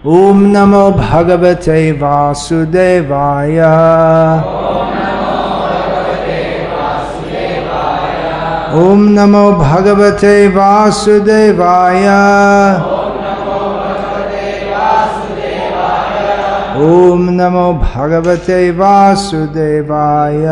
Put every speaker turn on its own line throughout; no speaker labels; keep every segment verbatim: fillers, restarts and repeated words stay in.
ओम नमो भगवते वासुदेवाय। ओम नमो भगवते वासुदेवाय। ओम नमो भगवते वासुदेवाय।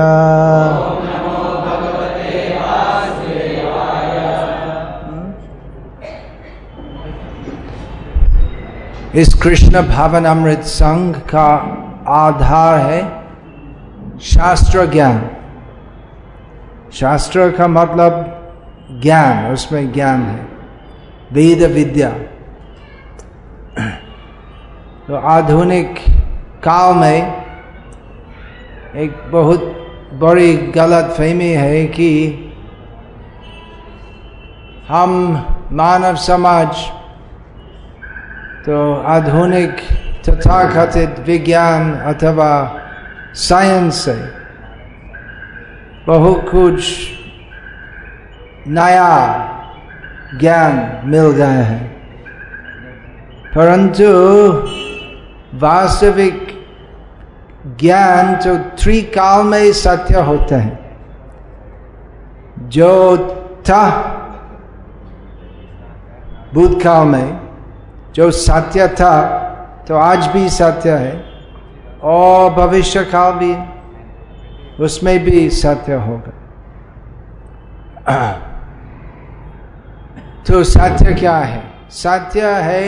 इस कृष्ण भावनामृत संघ का आधार है शास्त्र ज्ञान। शास्त्र का मतलब ज्ञान, उसमें ज्ञान है, वेद विद्या। तो आधुनिक काल में एक बहुत बड़ी गलतफहमी है कि हम मानव समाज तो आधुनिक तथाकथित विज्ञान अथवा साइंस से बहुत कुछ नया ज्ञान मिल गए हैं, परंतु वास्तविक ज्ञान तो त्रिकाल में सत्य होते हैं। जो था भूतकाल में जो सत्य था तो आज भी सत्य है, और भविष्य काल भी उसमें भी सत्य होगा। तो सत्य क्या है? सत्य है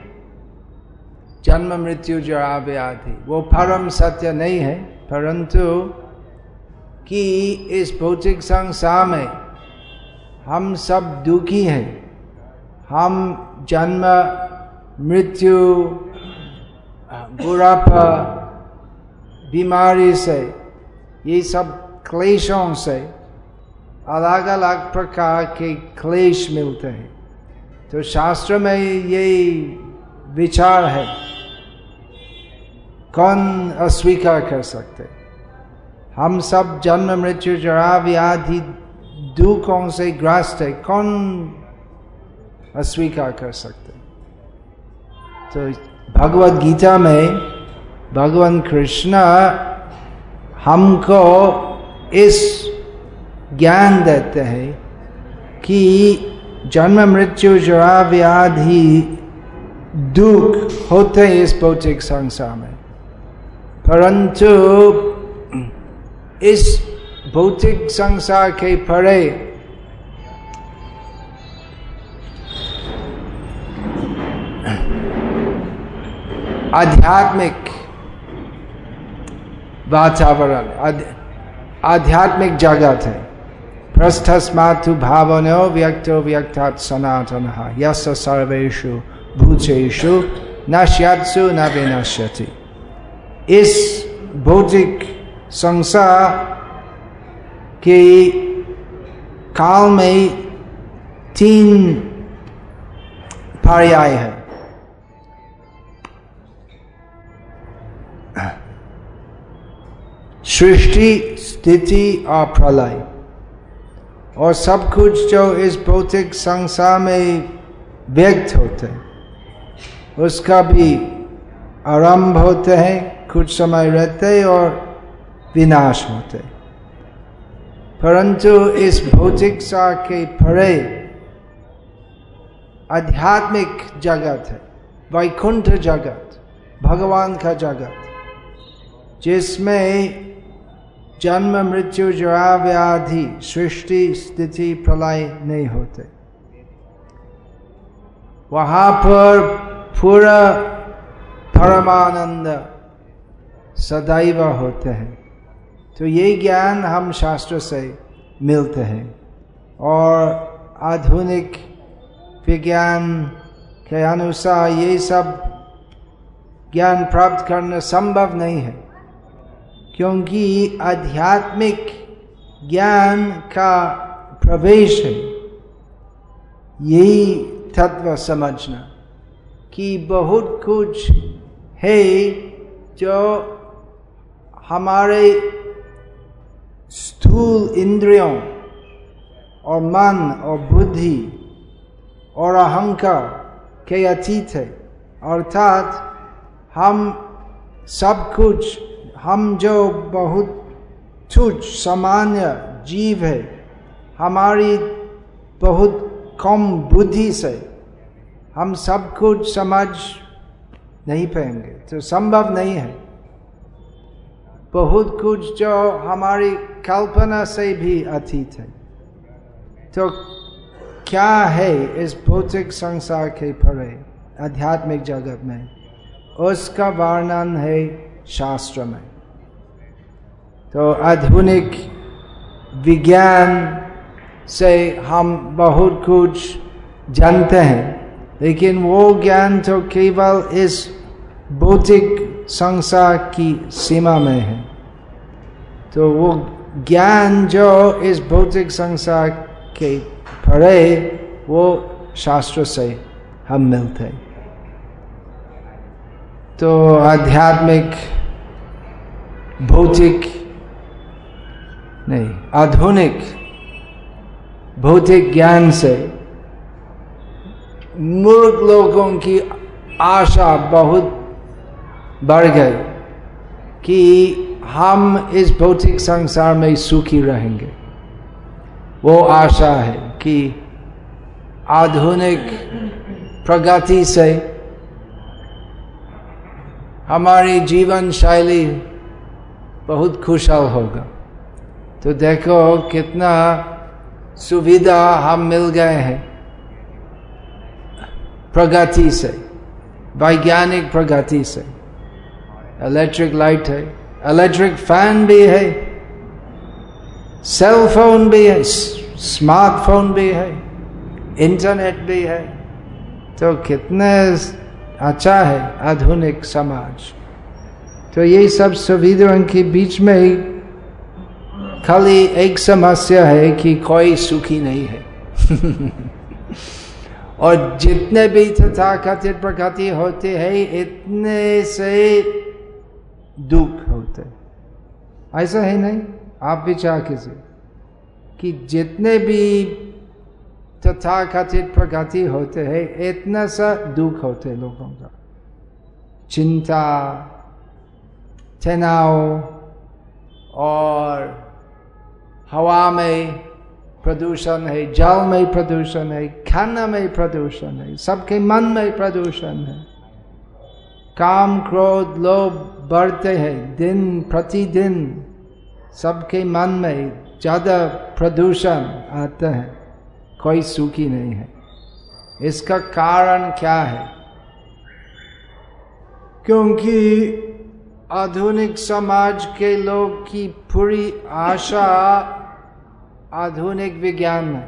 जन्म मृत्यु जरा व्याधि। वो परम सत्य नहीं है, परंतु कि इस भौतिक संसार में हम सब दुखी हैं। हम जन्म मृत्यु बुढ़ापा बीमारी से, ये सब क्लेशों से, अलग अलग प्रकार के क्लेश मिलते हैं। तो शास्त्र में ये विचार है, कौन अस्वीकार कर सकते? हम सब जन्म मृत्यु जरा व्याधि दुखों से ग्रस्त है, कौन अस्वीकार कर सकते? तो भगवद गीता में भगवान कृष्ण हमको इस ज्ञान देते हैं कि जन्म मृत्यु जरा व्याधि दुख होते हैं इस भौतिक संसार में, परंतु इस भौतिक संसार के परे आध्यात्मिक वातावरण, आध्यात्मिक जगत है। प्रस्थस्मातु भावनो व्यक्तो व्यक्तात् सनातनः यस्य सर्वेषु भूतेषु नश्यत्सु न विनश्यति। इस भौतिक संसार के काल में तीन पर्याय है। सृष्टि, स्थिति और प्रलय, और सब कुछ जो इस भौतिक संसार में व्यक्त होते हैं उसका भी आरंभ होते हैं, कुछ समय रहते और विनाश होते। परंतु इस भौतिक सार के परे आध्यात्मिक जगत है, वैकुंठ जगत, भगवान का जगत, जिसमें जन्म मृत्यु जरा व्याधि सृष्टि स्थिति प्रलय नहीं होते। वहां पर पूरा परमानंद सदैव होते हैं। तो ये ज्ञान हम शास्त्र से मिलते हैं, और आधुनिक विज्ञान के अनुसार ये सब ज्ञान प्राप्त करना संभव नहीं है, क्योंकि आध्यात्मिक ज्ञान का प्रवेश है यही तत्व समझना कि बहुत कुछ है जो हमारे स्थूल इंद्रियों और मन और बुद्धि और अहंकार के अतीत है, अर्थात हम सब कुछ, हम जो बहुत तुच्छ सामान्य जीव है, हमारी बहुत कम बुद्धि से हम सब कुछ समझ नहीं पाएंगे, तो संभव नहीं है। बहुत कुछ जो हमारी कल्पना से भी अतीत है। तो क्या है इस भौतिक संसार के परे आध्यात्मिक जगत में, उसका वर्णन है शास्त्र में। तो आधुनिक विज्ञान से हम बहुत कुछ जानते हैं, लेकिन वो ज्ञान तो केवल इस भौतिक संसार की सीमा में है। तो वो ज्ञान जो इस भौतिक संसार के परे, वो शास्त्र से हम मिलते। तो आध्यात्मिक भौतिक नहीं, आधुनिक भौतिक ज्ञान से मूर्ख लोगों की आशा बहुत बढ़ गई कि हम इस भौतिक संसार में सुखी रहेंगे। वो आशा है कि आधुनिक प्रगति से हमारी जीवन शैली बहुत खुशहाल होगा। तो देखो कितना सुविधा हम मिल गए हैं प्रगति से, वैज्ञानिक प्रगति से। इलेक्ट्रिक लाइट है, इलेक्ट्रिक फैन भी है, सेल फोन भी है, स्मार्टफोन भी है, इंटरनेट भी है। तो कितने अच्छा है आधुनिक समाज। तो ये सब सुविधाओं के बीच में खाली एक समस्या है कि कोई सुखी नहीं है। और जितने भी तथाकथित प्रगति होते हैं, इतने से दुख होते। ऐसा है नहीं? आप विचार कीजिए कि जितने भी तथाकथित प्रगति होते हैं, इतना सा दुख होते लोगों का। चिंता, तनाव, और हवा में प्रदूषण है, जल में प्रदूषण है, खाना में प्रदूषण है, सबके मन में प्रदूषण है। काम, क्रोध, लोभ बढ़ते हैं दिन प्रतिदिन। सबके मन में ज्यादा प्रदूषण आता है, कोई सुखी नहीं है। इसका कारण क्या है? क्योंकि आधुनिक समाज के लोग की पूरी आशा आधुनिक विज्ञान में,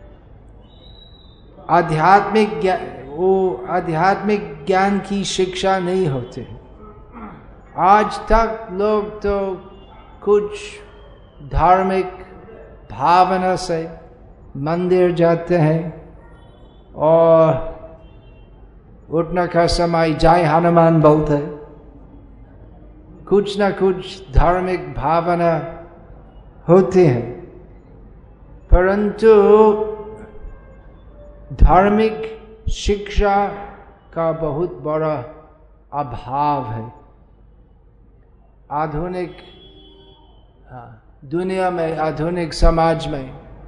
आध्यात्मिक ज्ञान, वो आध्यात्मिक ज्ञान की शिक्षा नहीं होती। आज तक लोग तो कुछ धार्मिक भावना से मंदिर जाते हैं और उठने का समय जय हनुमान बोलते हैं। कुछ ना कुछ धार्मिक भावना होती है, परंतु धार्मिक शिक्षा का बहुत बड़ा अभाव है। आधुनिक दुनिया में, आधुनिक समाज में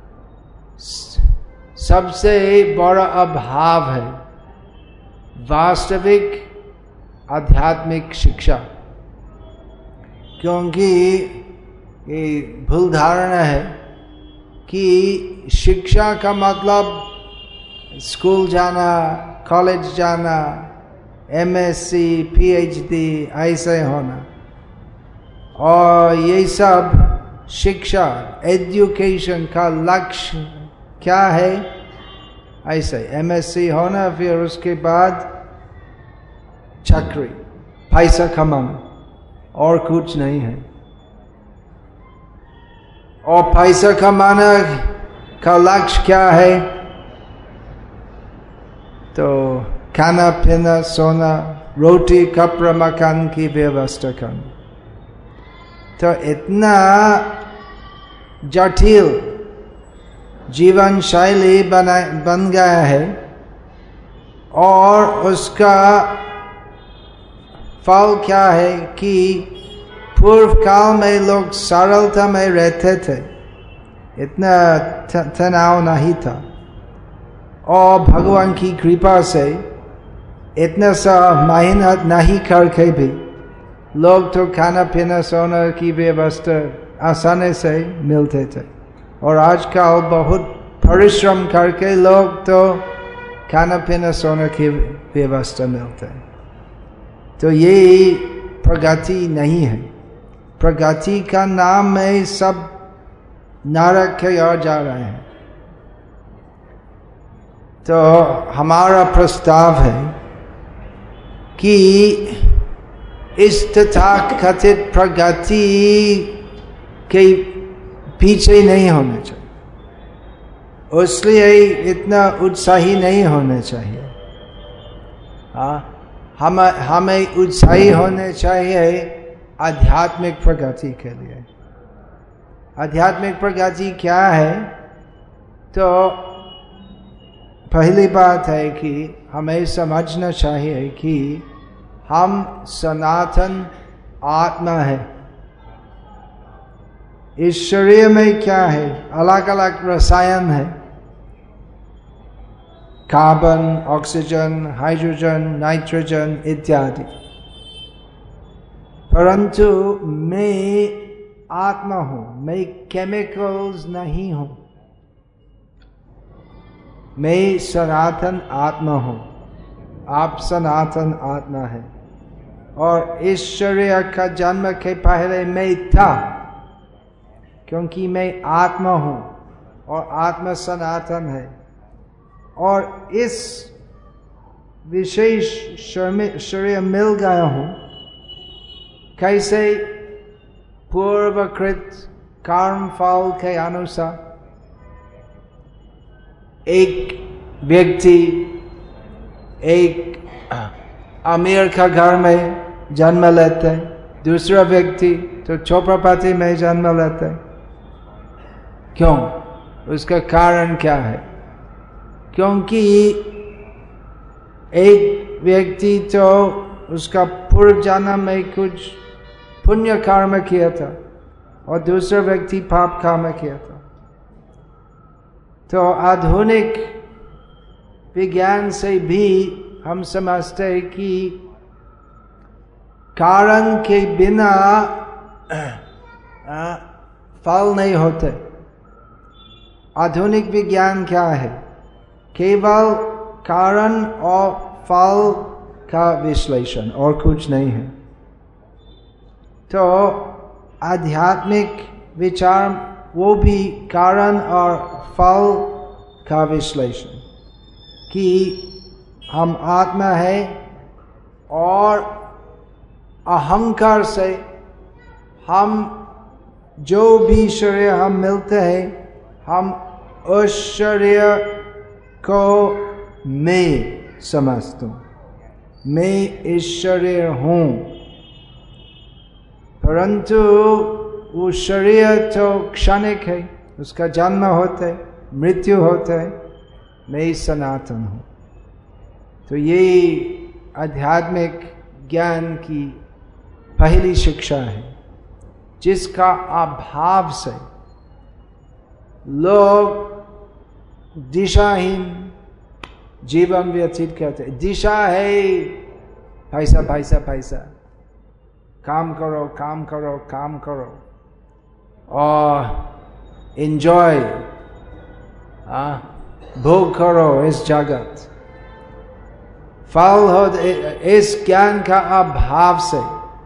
सबसे बड़ा अभाव है वास्तविक आध्यात्मिक शिक्षा। क्योंकि ये भूल धारणा है कि शिक्षा का मतलब स्कूल जाना, कॉलेज जाना, एमएससी, पीएचडी ऐसे होना। और ये सब शिक्षा, एजुकेशन का लक्ष्य क्या है? ऐसे एमएससी होना, फिर उसके बाद चाकरी, पैसा कमाना, और कुछ नहीं है। और पैसा कमाना का लक्ष्य क्या है? तो खाना पीना, सोना, रोटी कपड़ा मकान की व्यवस्था करना। तो इतना जटिल जीवन शैली बना बन गया है, और उसका फल क्या है कि पूर्व काल में लोग सरलता में रहते थे, इतना तनाव नहीं था, और भगवान की कृपा से इतना सा मेहनत नहीं करके भी लोग तो खाना पीना सोना की व्यवस्था आसानी से मिलते थे। और आजकल बहुत परिश्रम करके लोग तो खाना पीना सोना की व्यवस्था मिलते हैं। तो ये प्रगति नहीं है। प्रगति का नाम में सब नरक की ओर जा रहे हैं। तो हमारा प्रस्ताव है कि इस तथाकथित प्रगति के पीछे नहीं होना चाहिए, इसलिए इतना उत्साही नहीं होना चाहिए। हाँ, हम हमें उत्साही होने चाहिए आध्यात्मिक प्रगति के लिए। आध्यात्मिक प्रगति क्या है? तो पहली बात है कि हमें समझना चाहिए कि हम सनातन आत्मा है। इस शरीर में क्या है? अलग अलग रसायन है, कार्बन, ऑक्सीजन, हाइड्रोजन, नाइट्रोजन इत्यादि। परंतु मैं आत्मा हूं, मैं केमिकल्स नहीं हूं। मैं सनातन आत्मा हूं, आप सनातन आत्मा है। और इस शरीर का जन्म के पहले मैं था, क्योंकि मैं आत्मा हूं और आत्मा सनातन है। और इस विशेष शरीर मिल गया हूं कैसे? पूर्वकृत कर्म फल के अनुसार। एक व्यक्ति एक अमीर का घर में जन्म लेते हैं, दूसरा व्यक्ति तो चोपड़ापति में जन्म लेते हैं। क्यों? उसका कारण क्या है? क्योंकि एक व्यक्ति तो उसका पूर्व जन्म में कुछ पुण्य कर्म किया था और दूसरा व्यक्ति पाप कर्म किया था। तो आधुनिक विज्ञान से भी हम समझते हैं कि कारण के बिना फल नहीं होते। आधुनिक विज्ञान क्या है? केवल कारण और फल का विश्लेषण, और कुछ नहीं है। तो आध्यात्मिक विचार वो भी कारण और फल का विश्लेषण, कि हम आत्मा है और अहंकार से हम जो भी शरीर हम मिलते हैं, हम उस शरीर को मैं समझता हूँ, मैं इस शरीर हूँ। परंतु वो शरीर तो क्षणिक है, उसका जन्म होता है, मृत्यु होता है। मैं सनातन हूँ। तो ये आध्यात्मिक ज्ञान की पहली शिक्षा है, जिसका अभाव से लोग दिशाहीन जीवन व्यतीत करते। दिशा है पैसा पैसा पैसा, काम करो काम करो काम करो और एंजॉय, भोग करो इस जगत। फल हो, इस ज्ञान का अभाव से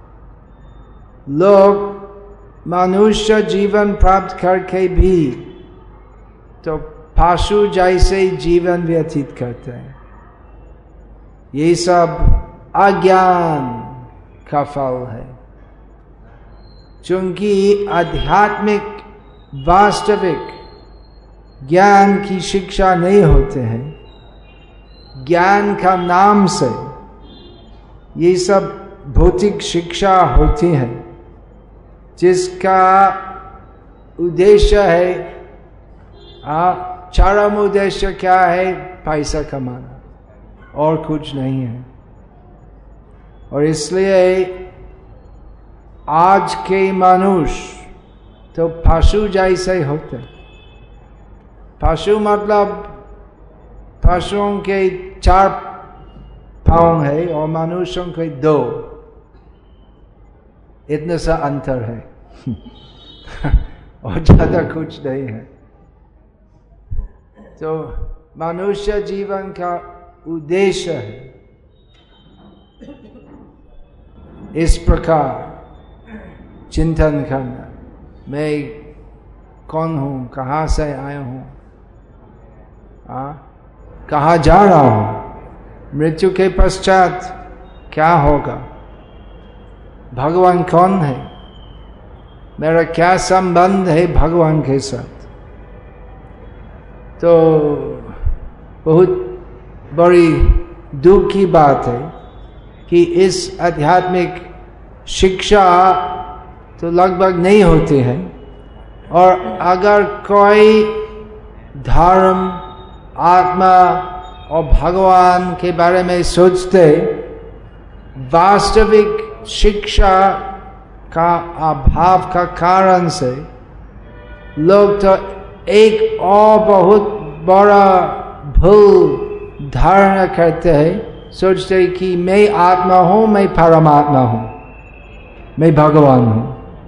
लोग मनुष्य जीवन प्राप्त करके भी तो पशु जैसे जीवन व्यतीत करते हैं। ये सब अज्ञान का फल है। क्योंकि आध्यात्मिक वास्तविक ज्ञान की शिक्षा नहीं होते हैं। ज्ञान का नाम से ये सब भौतिक शिक्षा होती है, जिसका उद्देश्य है, चरम उद्देश्य क्या है? पैसा कमाना, और कुछ नहीं है। और इसलिए आज के मनुष्य तो पशु जैसे होते। पशु मतलब पशुओं के चार पाँव है और मनुष्यों के दो, इतना सा अंतर है और ज्यादा कुछ नहीं है। तो मनुष्य जीवन का उद्देश्य है इस प्रकार चिंतन करना, मैं कौन हूं, कहां से आया हूं, कहां जा रहा हूं, मृत्यु के पश्चात क्या होगा, भगवान कौन है, मेरा क्या संबंध है भगवान के साथ। तो बहुत बड़ी दुख की बात है कि इस आध्यात्मिक शिक्षा तो लगभग नहीं होती है, और अगर कोई धर्म, आत्मा और भगवान के बारे में सोचते, वास्तविक शिक्षा का अभाव का कारण से लोग तो एक और बहुत बड़ा भूल धारणा करते हैं, सोचते कि मैं आत्मा हूं, मैं परमात्मा हूं, मैं भगवान हूं,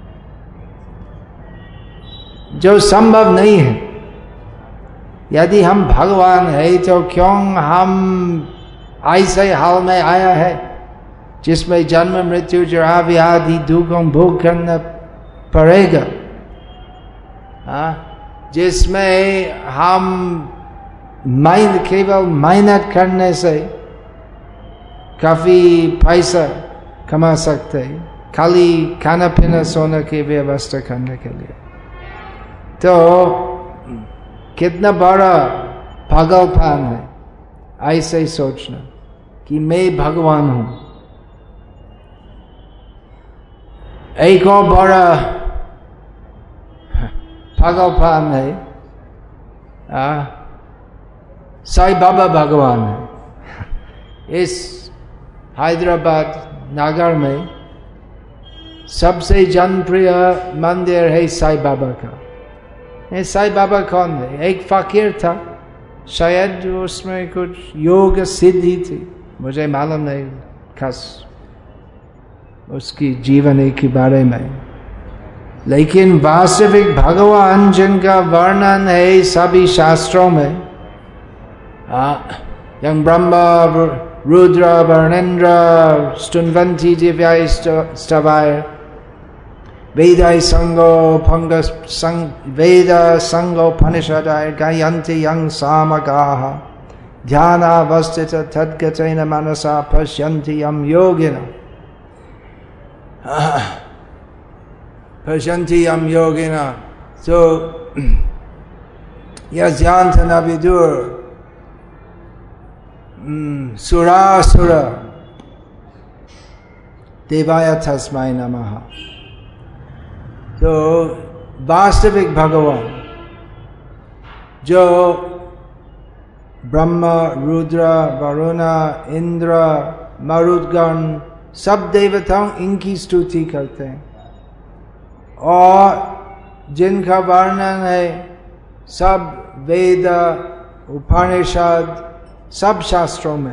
जो संभव नहीं है। यदि हम भगवान है तो क्यों हम ऐसे हाल में आया है जिसमें जन्म मृत्यु जरा व्याधि दुखों भोग करना पड़ेगा, जिसमें हम मेहनत केवल मेहनत करने से काफी पैसा कमा सकते हैं, खाली खाना पीना सोने की व्यवस्था करने के लिए। तो कितना बड़ा पागलपन है ऐसे सोचना कि मैं भगवान हूं। एक और बड़ा पागलपन है आ, साईं बाबा भगवान है। इस हैदराबाद नगर में सबसे जनप्रिय मंदिर है साईं बाबा का। ये साईं बाबा कौन है? एक फकीर था, शायद उसमें कुछ योग सिद्धि थी, मुझे मालूम नहीं खास उसकी जीवनी के बारे में, लेकिन वास्तविक भगवान जिनका वर्णन है सभी शास्त्रों में, यं ब्रह्मा रुद्र वर्णेन्द्र स्तुन्वन्ति दिव्याय स्तवाय वेदाय संगो फंग संग वेद संगोपनिषदाय गायन्ति यं सामगाः ध्यानावस्थित तद्गतेन मनसा पश्यन्ति यं योगिनः पश्यन्ति यं योगिनः। तो यज्ञान्त न विदुर सुरासुर देवाय तस्मै नमः। तो वास्तविक भगवान जो ब्रह्मा रुद्र वरुण इंद्र मरुदगण सब देवताओं इनकी स्तुति करते हैं, और जिनका वर्णन है सब वेद उपनिषद सब शास्त्रों में,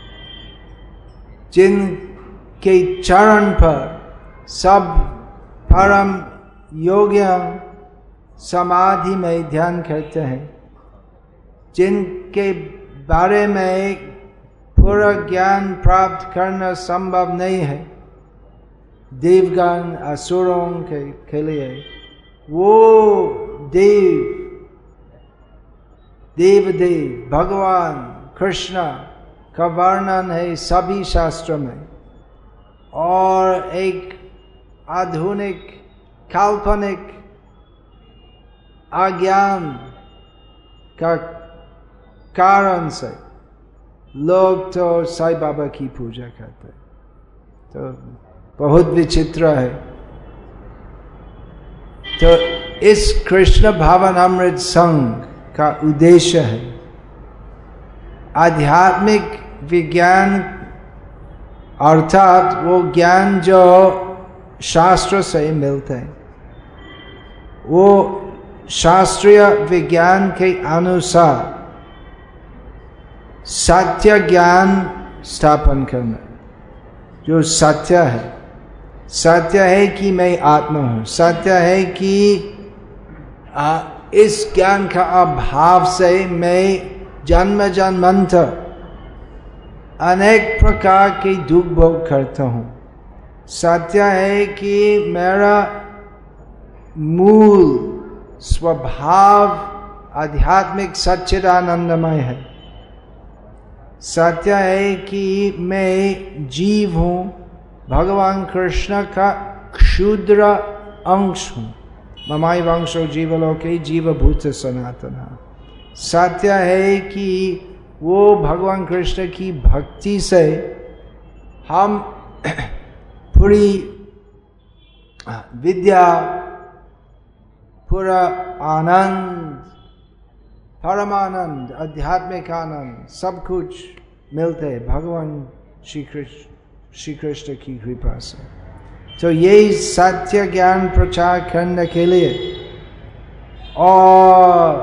जिनके चरण पर सब परम योग्य समाधि में ध्यान करते हैं, जिनके बारे में पूरा ज्ञान प्राप्त करना संभव नहीं है देवगण असुरों के, के लिए, वो देव देव देव भगवान कृष्ण का वर्णन है सभी शास्त्रों में, और एक आधुनिक काल्पनिक अज्ञान का कारण से लोग तो साईं बाबा की पूजा करते हैं। तो बहुत विचित्र है। तो इस कृष्ण भावन अमृत संघ का उद्देश्य है आध्यात्मिक विज्ञान अर्थात वो ज्ञान जो शास्त्र से मिलते हैं, वो शास्त्रीय विज्ञान के अनुसार सत्य ज्ञान स्थापन करना। जो सत्य है, सत्य है कि मैं आत्मा हूं, सत्य है कि आ, इस ज्ञान का अभाव से मैं जन्म जन्मांतर अनेक प्रकार के दुख भोग करता हूं। सत्य है कि मेरा मूल स्वभाव आध्यात्मिक सच्चिदानंदमय है। सत्य है कि मैं जीव हूं, भगवान कृष्ण का क्षुद्र अंश हूं। ममाई वंशो जीवलोके जीवभूत सनातन। सत्य है कि वो भगवान कृष्ण की भक्ति से हम पूरी विद्या, पूरा आनंद, परमानंद, आध्यात्मिक आनंद सब कुछ मिलते भगवान श्री कृष्ण श्री कृष्ण की कृपा से। तो ये सत्य ज्ञान प्रचार करने के लिए और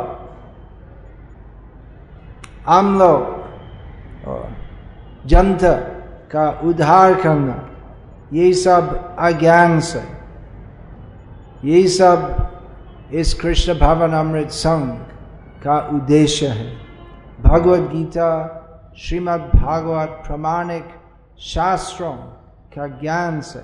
हम लोग और जनता का उद्धार करना, ये सब अज्ञान से, ये सब इस कृष्ण भावनामृत संघ का उद्देश्य है। भगवद गीता, श्रीमद् भागवत प्रमाणिक शास्त्रों का ज्ञान से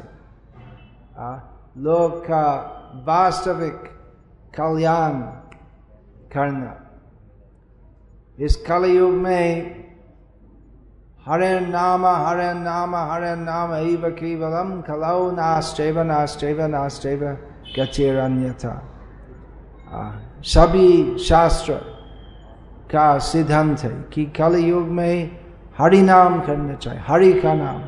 लोग का वास्तविक कल्याण करना। इस कलयुग में हरे नाम हरे नाम हरे नाम एव केवलम कलौ नास्त्यैव नास्त्यैव नास्त्यैव गतिरन्यथा। सभी शास्त्र का सिद्धांत है कि कलयुग में हरि नाम करना चाहिए। हरि का नाम,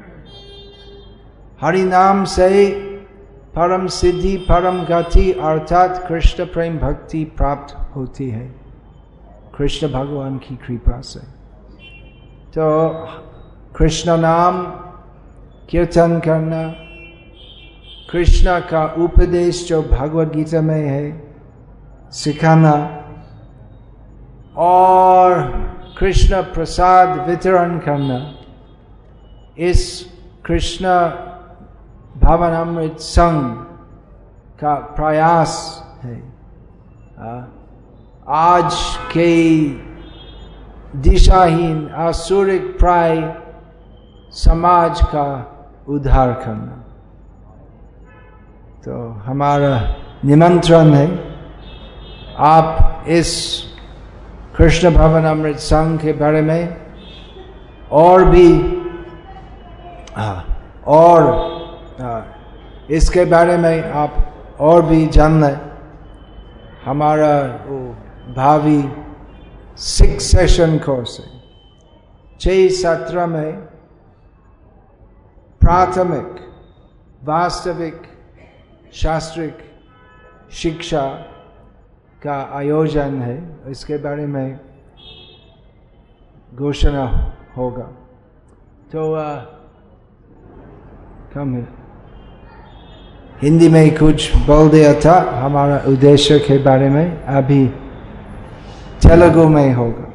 हरि नाम से परम सिद्धि, परम गति अर्थात कृष्ण प्रेम भक्ति प्राप्त होती है कृष्ण भगवान की कृपा से। तो कृष्ण नाम कीर्तन करना, कृष्ण का उपदेश जो भगवद गीता में है सिखाना, और कृष्ण प्रसाद वितरण करना, इस कृष्ण भावनामृत संघ का प्रयास है। आज के दिशाहीन आसुरिक प्राय समाज का उद्धार करना। तो हमारा निमंत्रण है, आप इस कृष्ण भावनामृत संघ के बारे में और भी आ, और आ, इसके बारे में आप और भी जान लें। हमारा वो भावी सिक्स सेशन कोर्स है। छह सत्र में प्राथमिक वास्तविक शास्त्रिक शिक्षा का आयोजन है। इसके बारे में घोषणा होगा। तो आ, कम है, हिंदी में कुछ बोल दिया था हमारा उद्देश्य के बारे में, अभी तेलुगु में होगा।